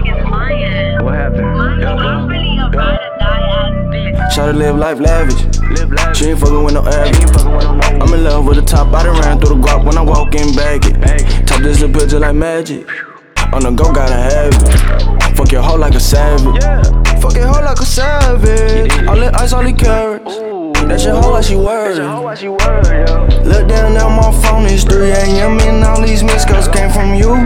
What happened? Try to live life lavish. She ain't fucking with no average. I'm in love with the top. I done ran through the guap when I walk in, bag it. Top this a picture like magic. On the go, gotta have it. Fuck your hoe like a savage. Fuck your hoe like a savage. All the ice, all the carrots. That shit hoe like she worried. Look down at my phone, it's 3 AM and all these missed calls came from you.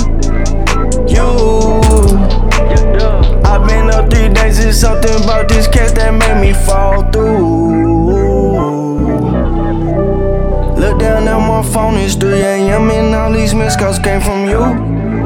I've been up 3 days, it's something about this cash that made me fall through. Look down at my phone, it's 3 AM and all these missed calls came from you.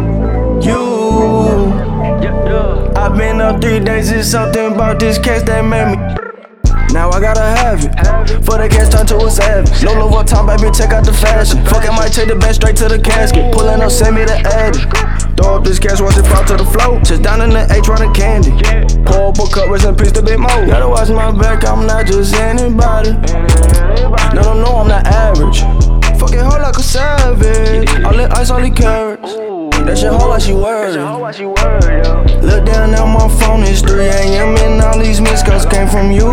I've been up 3 days, it's something about this cash that made me. Now I gotta have it. For the cash turn to a savage. Low level time, baby, check out the fashion. Fuck, I might take the bag straight to the casket. Pulling up, send me the addy. Throw up this cash, watch it fall to the floor. Just down in the H, running candy. Pour up a cup, rest in peace to Big Mo. Gotta watch my back, I'm not just anybody. No, I'm not average. Fuck it, hoe like a savage. All the ice, all the carrots. That shit hoe like she worried. Look down at my phone, it's 3 AM and all these missed calls came from you.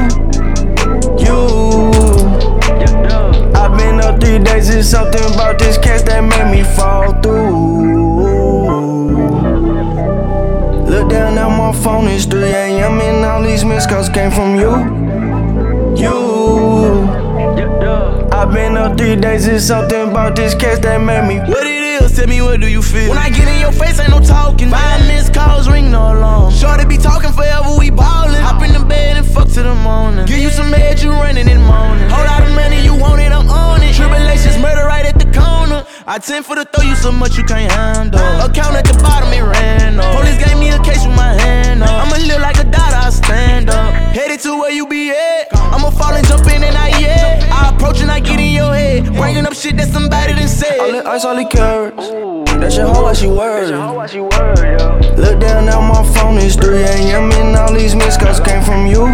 I've been up 3 days, it's something about this cash that made me fall through. Look down at my phone, it's 3 AM and all these missed calls came from you. I've been up 3 days, it's something about this cash that made me. What it is, tell me what do you feel? When I get in your face, ain't no talking. 5 missed calls, ring no alarm. Shorty be talking forever, we ballin'. Hop in the bed and fuck to the morning. Give you some head, you running in the morning. Whole lot of money, you want it, I'm on it. Tribulations, murder right at the corner. I tend for to throw you so much you can't handle. Account at the bottom, it ran up. Police gave me a case with my hand up. I'ma live like a daughter, I stand up. Headed to where you be at. I'ma fall and jump in and I I approach and I get in your head. Bringing up shit that somebody done said. All the ice, all the carrots. That shit hoe like she worried. Look down at my phone, it's 3 AM and all these missed calls came from you.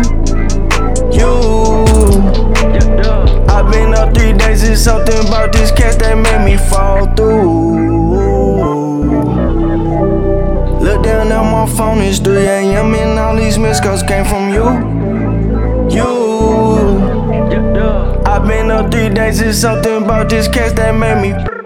I've been up 3 days, it's something about this cash that made me fall through. Look down at my phone, it's 3 AM and all these missed calls came from you. I've been up 3 days, it's something about this cash that made me.